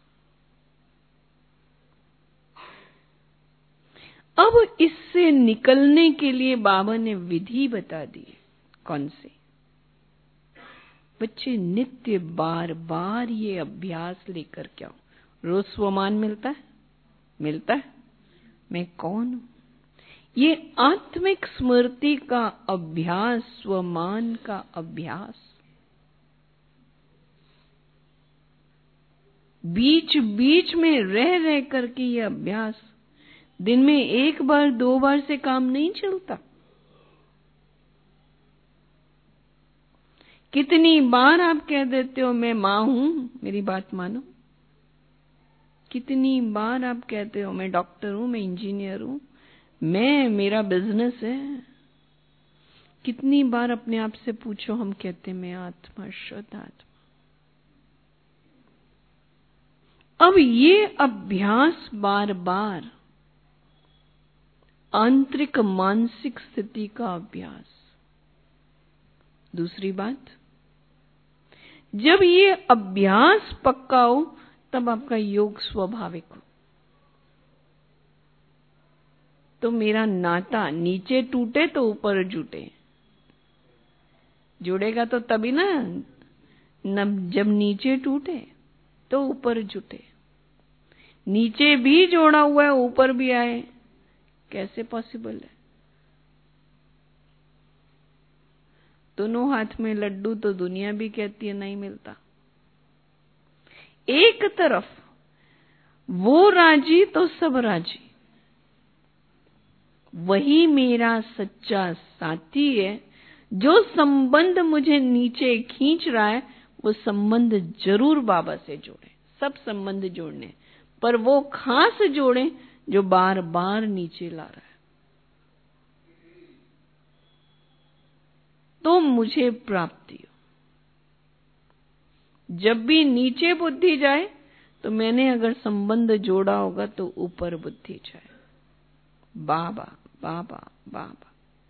अब इससे निकलने के लिए बाबा ने विधि बता दी। कौन सी? बच्चे नित्य बार बार ये अभ्यास लेकर के आओ। रोज स्वमान मिलता है? मिलता है। मैं कौन हूं? ये आत्मिक स्मृति का अभ्यास, स्वमान का अभ्यास। बीच बीच में रह रह करके ये अभ्यास, दिन में 1 बार 2 बार से काम नहीं चलता। कितनी बार आप कह देते हो मैं मां हूं, मेरी बात मानो। कितनी बार आप कहते हो मैं डॉक्टर हूं, मैं इंजीनियर हूं, मेरा बिजनेस है। कितनी बार अपने आप से पूछो, हम कहते मैं आत्मा, शुद्ध आत्मा। अब ये अभ्यास बार बार, आंतरिक मानसिक स्थिति का अभ्यास। दूसरी बात, जब ये अभ्यास पक्का हो तब आपका योग स्वाभाविक हो। तो मेरा नाता नीचे टूटे तो ऊपर जुटे, जुड़ेगा तो तभी ना, जब नीचे टूटे तो ऊपर जुटे। नीचे भी जोड़ा हुआ है, ऊपर भी आए, कैसे पॉसिबल है? दोनों हाथ में लड्डू तो दुनिया भी कहती है नहीं मिलता। एक तरफ वो राजी तो सब राजी। वही मेरा सच्चा साथी है। जो संबंध मुझे नीचे खींच रहा है, वो संबंध जरूर बाबा से जोड़े। सब संबंध जोड़ने, पर वो खास जोड़े जो बार बार नीचे ला रहा है। तो मुझे प्राप्ति हो। जब भी नीचे बुद्धि जाए तो मैंने अगर संबंध जोड़ा होगा तो ऊपर बुद्धि जाए। बाबा बाबा बाबा।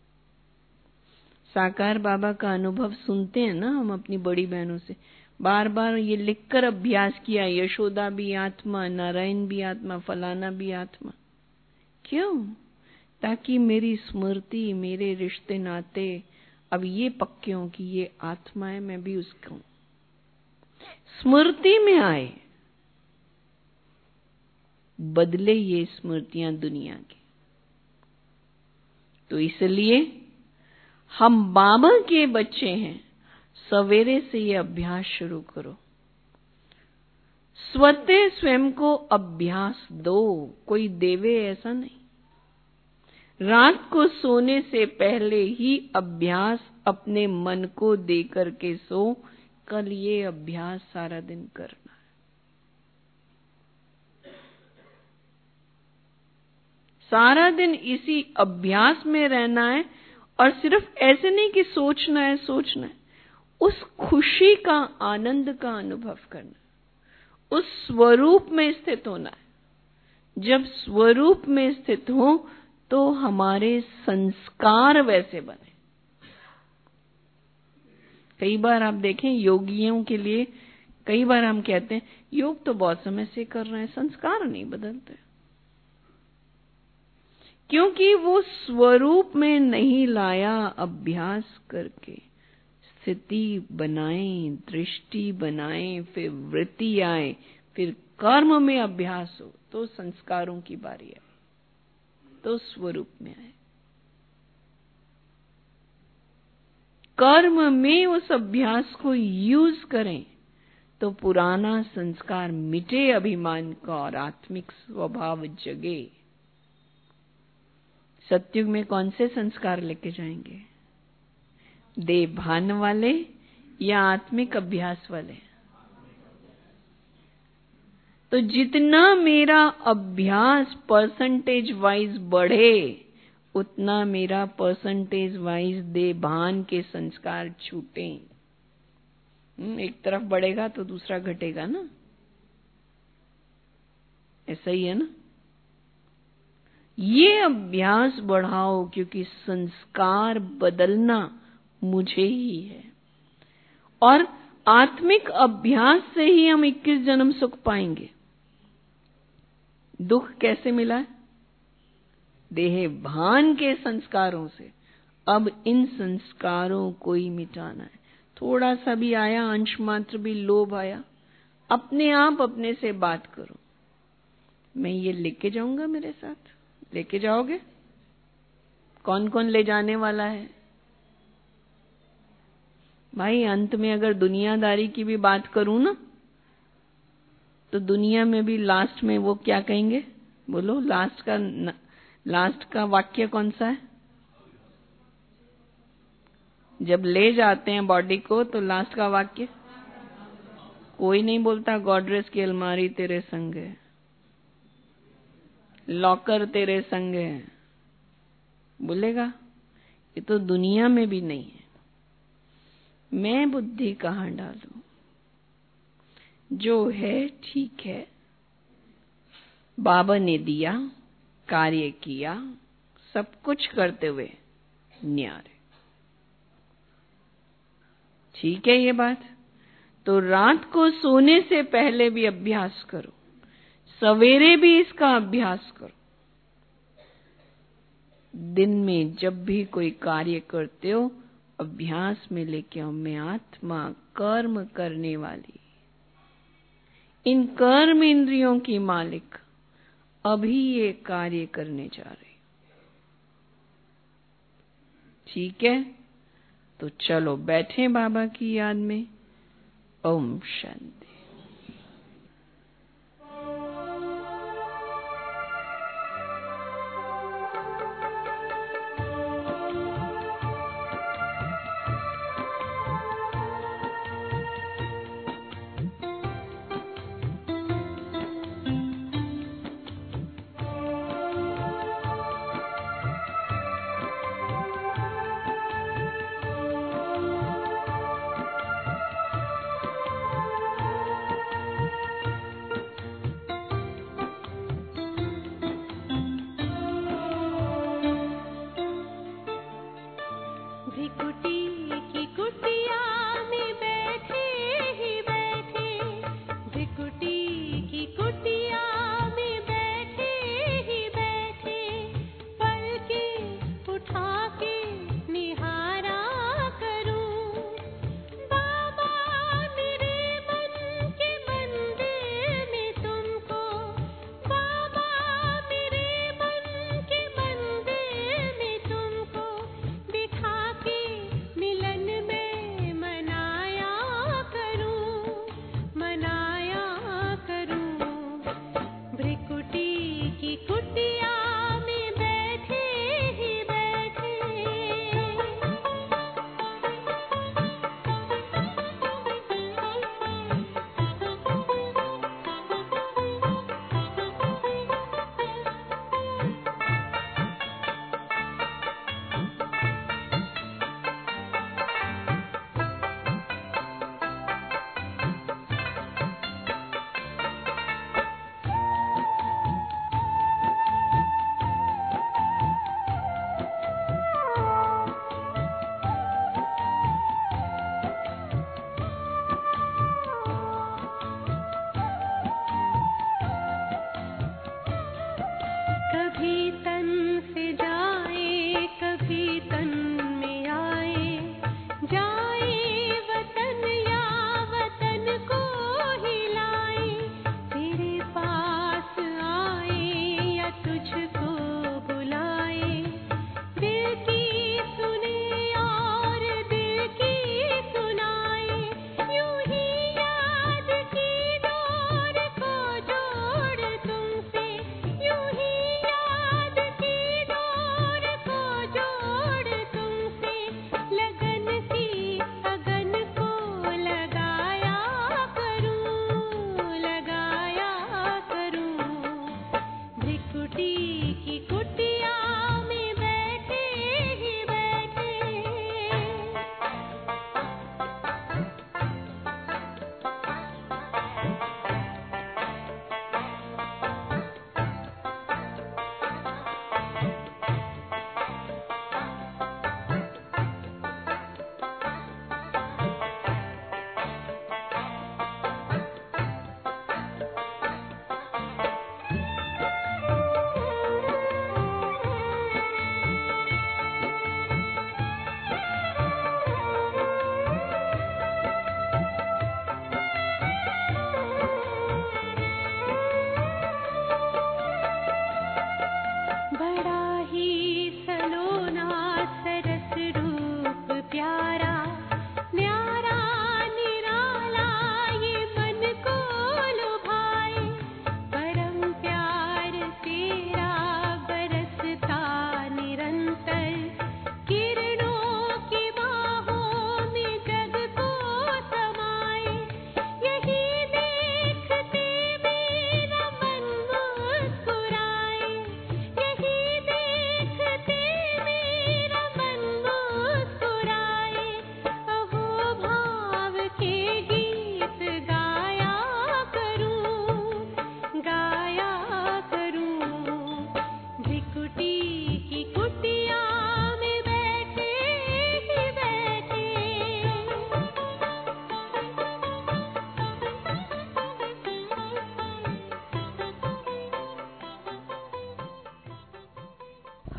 साकार बाबा का अनुभव सुनते हैं ना हम अपनी बड़ी बहनों से, बार बार ये लिखकर अभ्यास किया, यशोदा भी आत्मा, नारायण भी आत्मा, फलाना भी आत्मा। क्यों? ताकि मेरी स्मृति, मेरे रिश्ते नाते अब ये पक्के हों कि ये आत्मा है, मैं भी उसका हूं। स्मृति में आए, बदले ये स्मृतियां दुनिया की। तो इसलिए हम बाबा के बच्चे हैं। सवेरे से ये अभ्यास शुरू करो। स्वतः स्वयं को अभ्यास दो, कोई देवे ऐसा नहीं। रात को सोने से पहले ही अभ्यास अपने मन को दे करके सो, कल ये अभ्यास सारा दिन करना है। सारा दिन इसी अभ्यास में रहना है। और सिर्फ ऐसे नहीं कि सोचना है, सोचना है, उस खुशी का, आनंद का अनुभव करना, उस स्वरूप में स्थित होना है। जब स्वरूप में स्थित हो तो हमारे संस्कार वैसे बने। कई बार आप देखें योगियों के लिए, कई बार हम कहते हैं योग तो बहुत समय से कर रहे हैं, संस्कार नहीं बदलते, क्योंकि वो स्वरूप में नहीं लाया। अभ्यास करके स्थिति बनाएं, दृष्टि बनाएं, फिर वृत्ति आए, फिर कर्म में अभ्यास हो, तो संस्कारों की बारी है, तो स्वरूप में आए। कर्म में उस अभ्यास को यूज करें तो पुराना संस्कार मिटे, अभिमान का, और आत्मिक स्वभाव जगे। सत्युग में कौन से संस्कार लेके जाएंगे? देह भान वाले या आत्मिक अभ्यास वाले? तो जितना मेरा अभ्यास परसेंटेज वाइज बढ़े, उतना मेरा परसेंटेज वाइज देभान के संस्कार छूटे। एक तरफ बढ़ेगा तो दूसरा घटेगा ना, ऐसा ही है ना। ये अभ्यास बढ़ाओ, क्योंकि संस्कार बदलना मुझे ही है। और आत्मिक अभ्यास से ही हम 21 जन्म सुख पाएंगे। दुख कैसे मिला है? देह भान के संस्कारों से। अब इन संस्कारों को ही मिटाना है। थोड़ा सा भी आया, अंश मात्र भी लोभ आया, अपने आप अपने से बात करो, मैं ये लेके जाऊंगा मेरे साथ। लेके जाओगे? कौन कौन ले जाने वाला है भाई? अंत में अगर दुनियादारी की भी बात करूं ना, तो दुनिया में भी लास्ट में वो क्या कहेंगे? बोलो, लास्ट का वाक्य कौन सा है? जब ले जाते हैं बॉडी को तो लास्ट का वाक्य कोई नहीं बोलता। गॉडरेज की अलमारी तेरे संग है, लॉकर तेरे संग है, बोलेगा? ये तो दुनिया में भी नहीं है। मैं बुद्धि कहाँ डालूं? जो है ठीक है, बाबा ने दिया, कार्य किया, सब कुछ करते हुए न्यारे। ठीक है ये बात? तो रात को सोने से पहले भी अभ्यास करो, सवेरे भी इसका अभ्यास करो। दिन में जब भी कोई कार्य करते हो, अभ्यास में लेके आओ, मैं आत्मा कर्म करने वाली, इन कर्म इंद्रियों की मालिक, अभी ये कार्य करने जा रही। ठीक है? तो चलो बैठे बाबा की याद में। ओम शांति।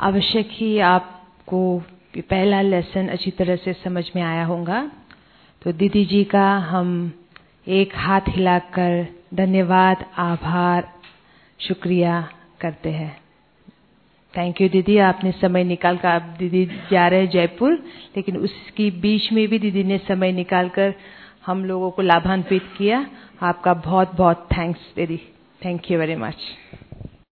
आवश्यक ही आपको पहला लेसन अच्छी तरह से समझ में आया होगा। तो दीदी जी का हम एक हाथ हिलाकर धन्यवाद, आभार, शुक्रिया करते हैं। थैंक यू दीदी, आपने समय निकाल कर, आप दीदी जा रहे हैं जयपुर, लेकिन उसकी बीच में भी दीदी ने समय निकाल कर हम लोगों को लाभान्वित किया। आपका बहुत बहुत थैंक्स दीदी। Thank you very much.